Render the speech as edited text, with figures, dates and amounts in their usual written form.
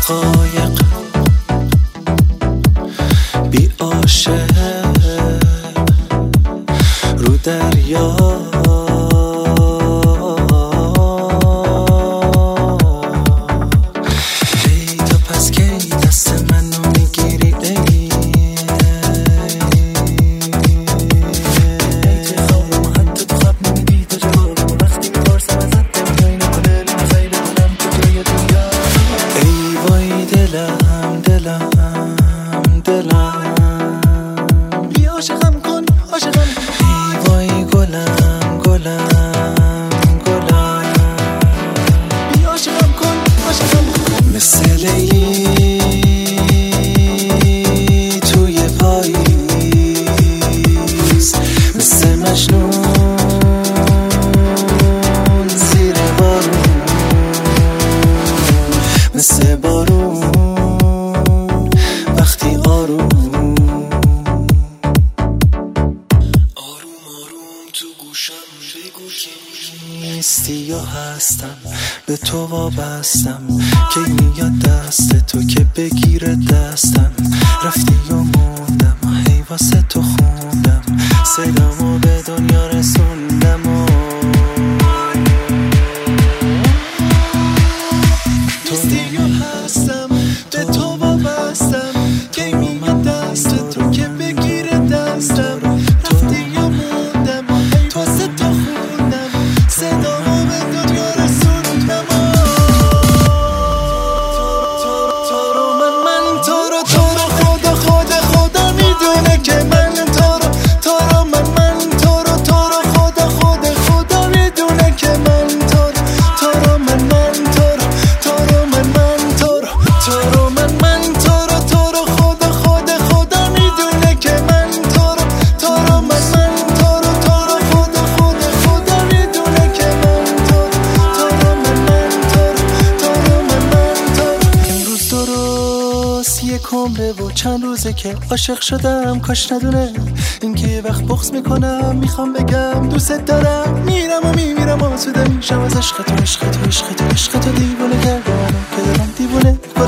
قایق بی عاشق رو دریا ای تا پس کی دست منو میگیری ای تو خوابم حتی تو خواب نمیدی تو جوابم وقتی میپرسم ازت نمیتونی نکنه نمیخوای بدونم کجای دنیا ای وای دلم بی عاشقم کن عاشقم ای وای گلم بی عاشقم کن عاشقم مثل لیلی توی پاییز مثل مجنون زیر بارون مثل بارون وقتی آروم تو گوشم بگو که نیستی یا هستم به تو وابستم که میاد دست تو که بگیره دستم رفتی و موندم هی واسه تو خوندم صدامو به دنیا رسوندم و نیستی یا هستم به تو وابستم که میاد دست تو که بگیره دستم رفتی یا موندم هی واسه تو خوندم صدامو به دنیا رسوندم تو رو من تو رو خدا میدونه که من تو رو من تو رو خدا میدونه که من تو رو من تو رو من تو رو من خدا میدونه که من تو رو من تو رو خدا میدونه که من تو رو من امروز درست یک عمره و چند روزه که عاشق شدم کاش ندونه اینکه یه وقت بغض میکنم میخوام بگم دوست دارم میرم و میمیرم آسوده میشم از عشق تو دیوونه کردم که دارم دیوونه